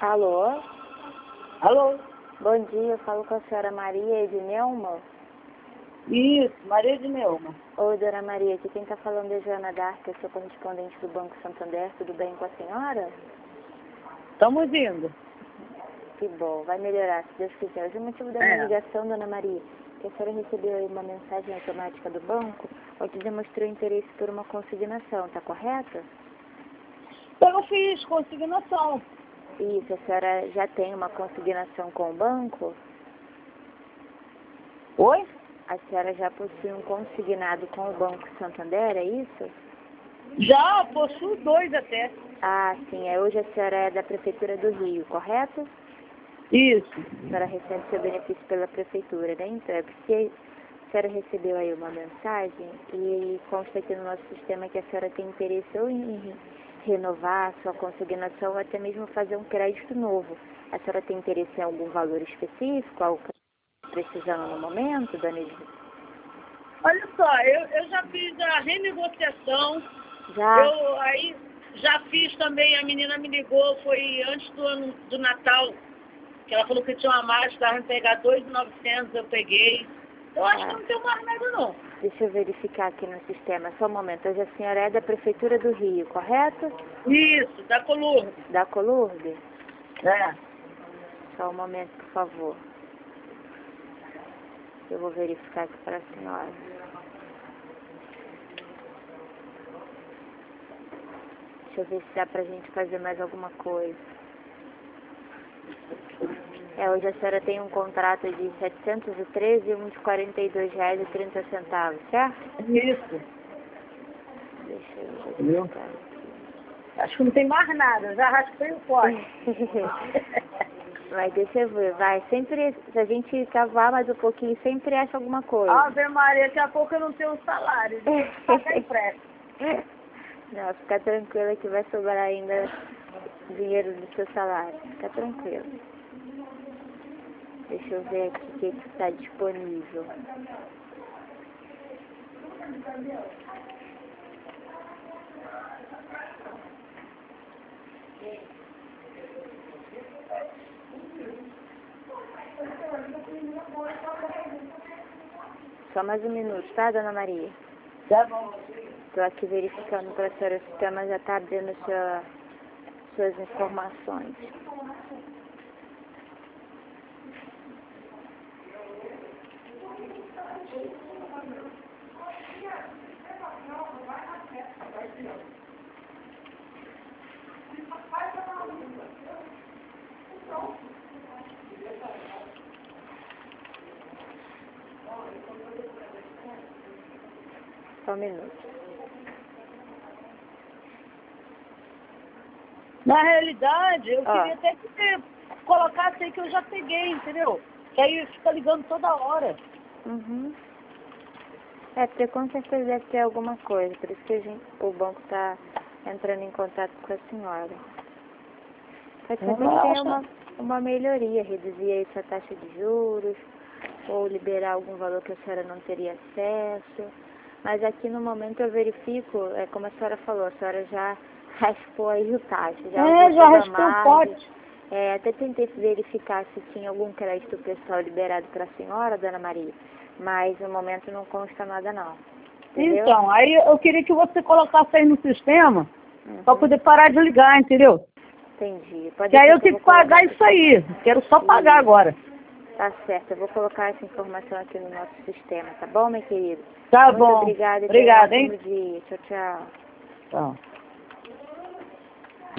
Alô? Alô? Bom dia, eu falo com a senhora Maria Edneuma. Isso, Maria de Neuma. Oi, dona Maria, aqui quem está falando é Joana Dark, eu sou correspondente do Banco Santander, tudo bem com a senhora? Estamos indo. Que bom, vai melhorar, se Deus quiser. Hoje o motivo da minha ligação, dona Maria, que a senhora recebeu aí uma mensagem automática do banco, onde demonstrou interesse por uma consignação, tá correto? Eu fiz consignação. Isso, a senhora já tem uma consignação com o banco? Oi? A senhora já possui um consignado com o Banco Santander, é isso? Já possuo 2 até. Ah, sim. Hoje a senhora é da Prefeitura do Rio, correto? Isso. A senhora recebe seu benefício pela Prefeitura, né? Então, é porque a senhora recebeu aí uma mensagem e consta aqui no nosso sistema que a senhora tem interesse ou em renovar a sua consignação ou até mesmo fazer um crédito novo. A senhora tem interesse em algum valor específico, algo que está precisando no momento, dona Edith? Olha só, eu já fiz a renegociação. Já? Eu aí já fiz também, a menina me ligou, foi antes do Natal, que ela falou que tinha uma margem, estava me pegar 2.900, eu peguei. Eu acho que não tem mais nada não. Deixa eu verificar aqui no sistema, só um momento. Hoje a senhora é da Prefeitura do Rio, correto? Isso, da Colurbe. Da Colurbe? É. Só um momento, por favor. Eu vou verificar aqui para a senhora. Deixa eu ver se dá pra gente fazer mais alguma coisa. Hoje a senhora tem um contrato de 713 e um de R$42,30, certo? Isso. Deixa eu Entendeu? verificar aqui. Acho que não tem mais nada, já raspei o pote. Mas deixa eu ver, vai. Sempre, se a gente cavar mais um pouquinho, sempre acha alguma coisa. Ave Maria, daqui a pouco eu não tenho um salário, tenho que pagar empréstimo. Não, fica tranquila que vai sobrar ainda dinheiro do seu salário. Fica tranquila. Deixa eu ver aqui o que está disponível. Só mais um minuto, tá, dona Maria? Tá bom. Estou aqui verificando para a senhora, o sistema já está abrindo suas informações. Só um minuto. Na realidade, eu queria até que você colocasse aí que eu já peguei, entendeu? Que aí fica ligando toda hora. Uhum. Porque com certeza deve ter alguma coisa, por isso que o banco está entrando em contato com a senhora. Pode ser até que tenha uma melhoria, reduzir aí sua taxa de juros, ou liberar algum valor que a senhora não teria acesso. Mas aqui no momento eu verifico, como a senhora falou, a senhora já raspou aí o taxa, Já raspou o pote. Até tentei verificar se tinha algum crédito pessoal liberado para a senhora, dona Maria, mas no momento não consta nada não. Entendeu? Então, aí eu queria que você colocasse aí no sistema, para poder parar de ligar, entendeu? Entendi. Que aí eu tenho que pagar isso aí, quero só pagar agora. Tá certo, eu vou colocar essa informação aqui no nosso sistema, tá bom, meu querido? Tá Muito bom. Obrigada, Obrigada, hein? Dia. Tchau, tchau. Tchau.